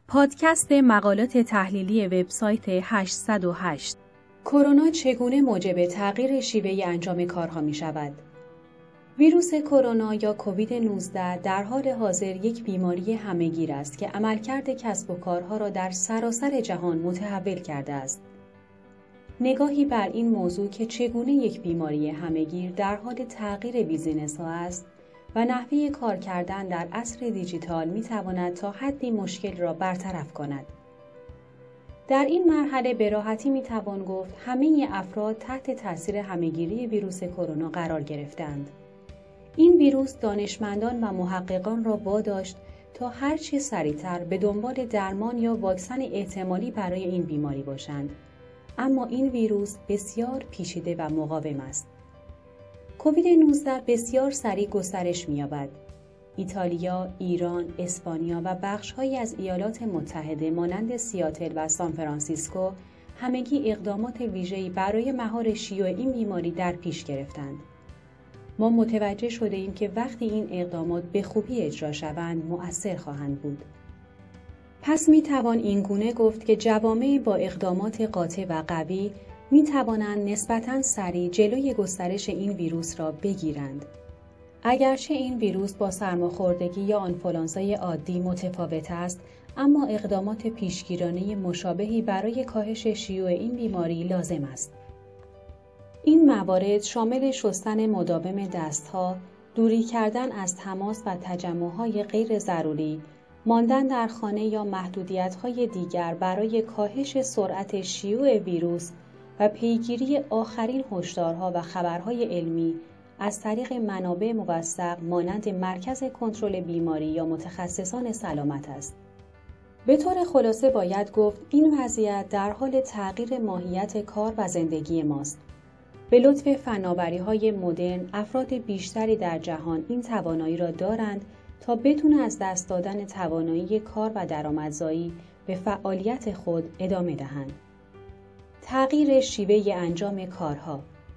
پادکست مقالات تحلیلی وبسایت 808. کرونا چگونه موجب تغییر شیوه انجام کارها می شود؟ ویروس کرونا یا کووید 19 در حال حاضر یک بیماری همه‌گیر است که عملکرد کسب و کارها را در سراسر جهان متحول کرده است. نگاهی بر این موضوع که چگونه یک بیماری همه‌گیر در حال تغییر بیزینس‌ها است و نحوه کار کردن در عصر دیجیتال می‌تواند تا حدی مشکل را برطرف کند. در این مرحله به راحتی می‌توان گفت همه افراد تحت تاثیر همه‌گیری ویروس کرونا قرار گرفتند. این ویروس دانشمندان و محققان را واداشت تا هرچه سریعتر به دنبال درمان یا واکسن احتمالی برای این بیماری باشند. اما این ویروس بسیار پیچیده و مقاوم است. کووید 19 بسیار سریع گسترش می‌یابد. ایتالیا، ایران، اسپانیا و بخش‌هایی از ایالات متحده مانند سیاتل و سانفرانسیسکو همگی اقدامات ویژه‌ای برای مهار شیوع این بیماری در پیش گرفتند. ما متوجه شده‌ایم که وقتی این اقدامات به خوبی اجرا شوند مؤثر خواهند بود. پس می‌توان اینگونه گفت که جوامع با اقدامات قاطع و قوی می‌توانند نسبتاً سریع جلوی گسترش این ویروس را بگیرند. اگرچه این ویروس با سرماخوردگی یا آنفولانزای عادی متفاوت است، اما اقدامات پیشگیرانه مشابهی برای کاهش شیوع این بیماری لازم است. این موارد شامل شستن مداوم دست‌ها، دوری کردن از تماس و تجمع‌های غیر ضروری، ماندن در خانه یا محدودیت‌های دیگر برای کاهش سرعت شیوع ویروس و پیگیری آخرین هشدارها و خبرهای علمی از طریق منابع موثق مانند مرکز کنترل بیماری یا متخصصان سلامت است. به طور خلاصه باید گفت این وضعیت در حال تغییر ماهیت کار و زندگی ماست. به لطف فناوری‌های مدرن، افراد بیشتری در جهان این توانایی را دارند تا بدون از دست دادن توانایی کار و درآمدزایی به فعالیت خود ادامه دهند. تغییر شیوه انجام کارها.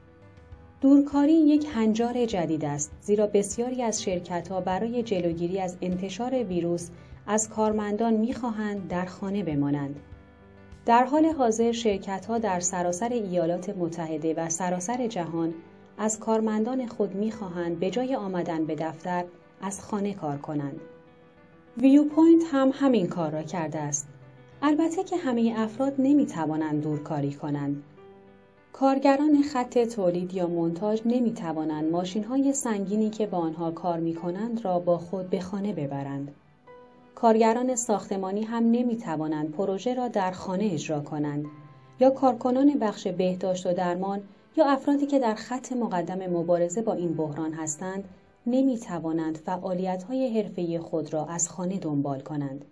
دورکاری یک هنجار جدید است، زیرا بسیاری از شرکت‌ها برای جلوگیری از انتشار ویروس از کارمندان می‌خواهند در خانه بمانند. در حال حاضر شرکت‌ها در سراسر ایالات متحده و سراسر جهان از کارمندان خود می‌خواهند به جای آمدن به دفتر از خانه کار کنند. ویوپوینت هم همین کار را کرده است. البته که همه افراد نمی‌توانند دورکاری کنند. کارگران خط تولید یا مونتاژ نمی‌توانند ماشین‌های سنگینی که با آنها کار می‌کنند را با خود به خانه ببرند. کارگران ساختمانی هم نمی‌توانند پروژه را در خانه اجرا کنند یا کارکنان بخش بهداشت و درمان یا افرادی که در خط مقدم مبارزه با این بحران هستند نمی‌توانند فعالیت‌های حرفه‌ای خود را از خانه دنبال کنند.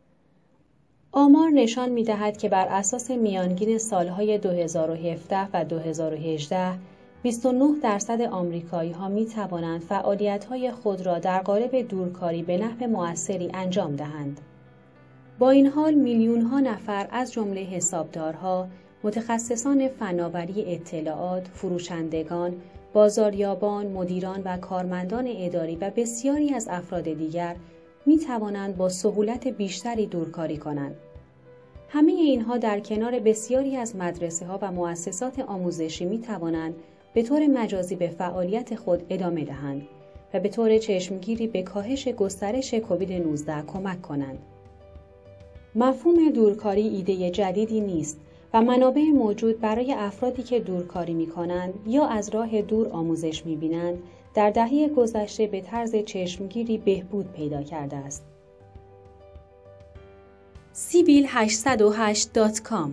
آمار نشان می‌دهد که بر اساس میانگین سالهای 2017 و 2018 29% آمریکایی‌ها می‌توانند فعالیت‌های خود را در قالب دورکاری به نحو مؤثری انجام دهند. با این حال میلیون‌ها نفر از جمله حسابدارها، متخصصان فناوری اطلاعات، فروشندگان، بازاریابان، مدیران و کارمندان اداری و بسیاری از افراد دیگر می‌توانند با سهولت بیشتری دورکاری کنند. همه اینها در کنار بسیاری از مدرسه‌ها و مؤسسات آموزشی می‌توانند به طور مجازی به فعالیت خود ادامه دهند و به طور چشمگیری به کاهش گسترش کووید 19 کمک کنند. مفهوم دورکاری ایده جدیدی نیست و منابع موجود برای افرادی که دورکاری می‌کنند یا از راه دور آموزش می‌بینند در دهه گذشته به طرز چشمگیری بهبود پیدا کرده است. sibil808.com.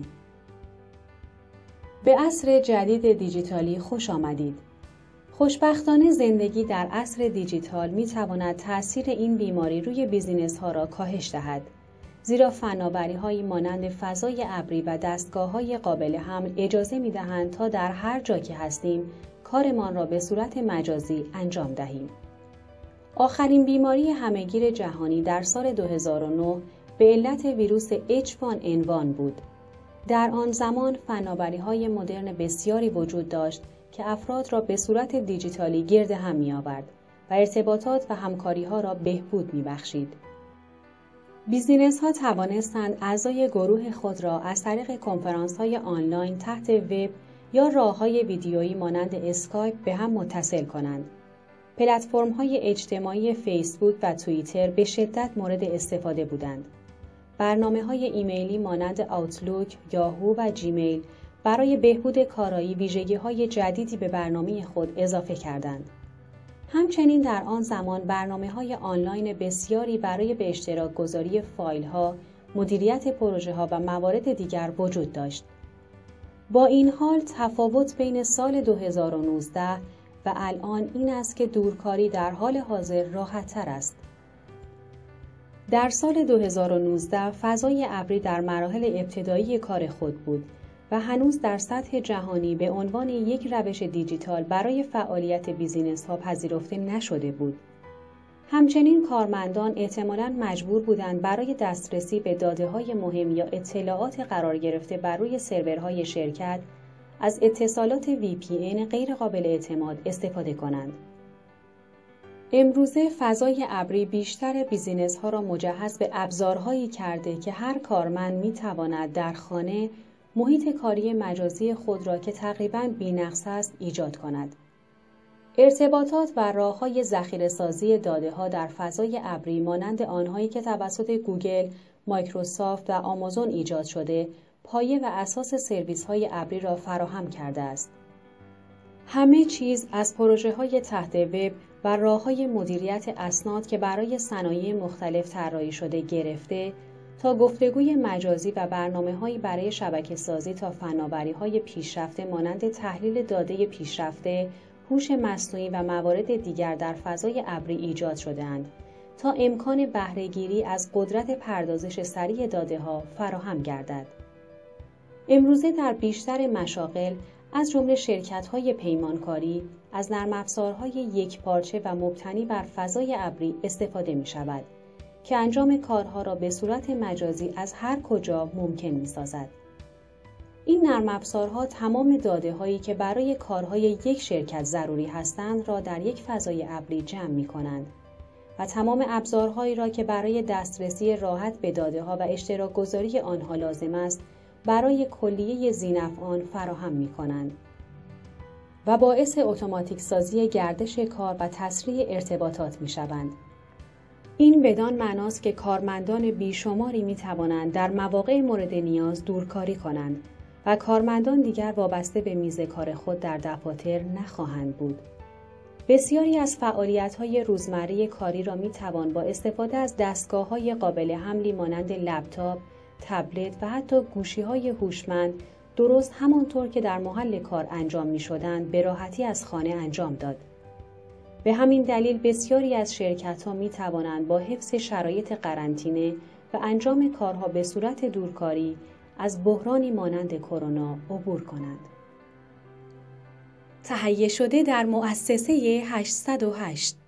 به عصر جدید دیجیتالی خوش آمدید. خوشبختانه زندگی در عصر دیجیتال می‌تواند تأثیر این بیماری روی بیزینس‌ها را کاهش دهد، زیرا فناوری‌هایی مانند فضای ابری و دستگاه‌های قابل حمل اجازه می‌دهند تا در هر جا که هستیم کارمان را به صورت مجازی انجام دهیم. آخرین بیماری همه‌گیر جهانی در سال 2009 به علت ویروس H1N1 بود. در آن زمان فناوری‌های مدرن بسیاری وجود داشت که افراد را به صورت دیجیتالی گرد هم می‌آورد و ارتباطات و همکاری‌ها را بهبود می‌بخشید. بیزینس‌ها توانستند اعضای گروه خود را از طریق کنفرانس‌های آنلاین تحت وب یا راه‌های ویدیویی مانند اسکایپ به هم متصل کنند. پلتفرم‌های اجتماعی فیسبوک و توییتر به شدت مورد استفاده بودند. برنامه‌های ایمیلی مانند آوتلوک، یاهو و جیمیل برای بهبود کارایی ویژگی‌های جدیدی به برنامه خود اضافه کردند. همچنین در آن زمان برنامه‌های آنلاین بسیاری برای به اشتراک گذاری فایل‌ها، مدیریت پروژه‌ها و موارد دیگر وجود داشت. با این حال تفاوت بین سال 2019 و الان این است که دورکاری در حال حاضر راحت‌تر است. در سال 2019 فضای ابری در مراحل ابتدایی کار خود بود و هنوز در سطح جهانی به عنوان یک روش دیجیتال برای فعالیت بیزینس‌ها پذیرفته نشده بود. همچنین کارمندان احتمالاً مجبور بودند برای دسترسی به داده‌های مهم یا اطلاعات قرار گرفته بر روی سرورهای شرکت از اتصالات VPN غیر قابل اعتماد استفاده کنند. امروزه فضای ابری بیشتر بیزینس‌ها را مجهز به ابزارهایی کرده که هر کارمند می‌تواند در خانه محیط کاری مجازی خود را که تقریباً بی‌نقص است ایجاد کند. ارتباطات و راه‌های ذخیره‌سازی داده‌ها در فضای ابری مانند آنهایی که توسط گوگل، مایکروسافت و آمازون ایجاد شده، پایه و اساس سرویس‌های ابری را فراهم کرده است. همه چیز از پروژه‌های تحت وب و راه‌های مدیریت اسناد که برای صنایع مختلف طراحی شده گرفته تا گفتگوی مجازی و برنامه‌هایی برای شبکه‌سازی تا فناوری‌های پیشرفته مانند تحلیل داده پیشرفته، هوش مصنوعی و موارد دیگر در فضای ابری ایجاد شده‌اند تا امکان بهره‌گیری از قدرت پردازش سریع داده‌ها فراهم گردد. امروزه در بیشتر مشاغل از جمله شرکت‌های پیمانکاری از نرم‌افزارهای یکپارچه و مبتنی بر فضای ابری استفاده می‌شود که انجام کارها را به صورت مجازی از هر کجا ممکن می‌سازد. این نرم‌افزارها تمام داده‌هایی که برای کارهای یک شرکت ضروری هستند را در یک فضای ابری جمع می‌کنند و تمام ابزارهایی را که برای دسترسی راحت به داده‌ها و اشتراک گذاری آنها لازم است برای کلیه ذی‌نفعان فراهم می‌کنند و باعث اتوماتیک سازی گردش کار و تسریع ارتباطات می‌شوند. این بدان معناست که کارمندان بیشماری می‌توانند در مواقع مورد نیاز دورکاری کنند و کارمندان دیگر وابسته به میز کار خود در دفاتر نخواهند بود. بسیاری از فعالیت‌های روزمره کاری را می‌توان با استفاده از دستگاه‌های قابل حملی مانند لپتاپ، تبلت و حتی گوشی‌های هوشمند درست همانطور که در محل کار انجام می‌شدند به راحتی از خانه انجام داد. به همین دلیل بسیاری از شرکت‌ها می‌توانند با حفظ شرایط قرنطینه و انجام کارها به صورت دورکاری از بحرانی مانند کرونا عبور کنند. تهیه شده در مؤسسه 808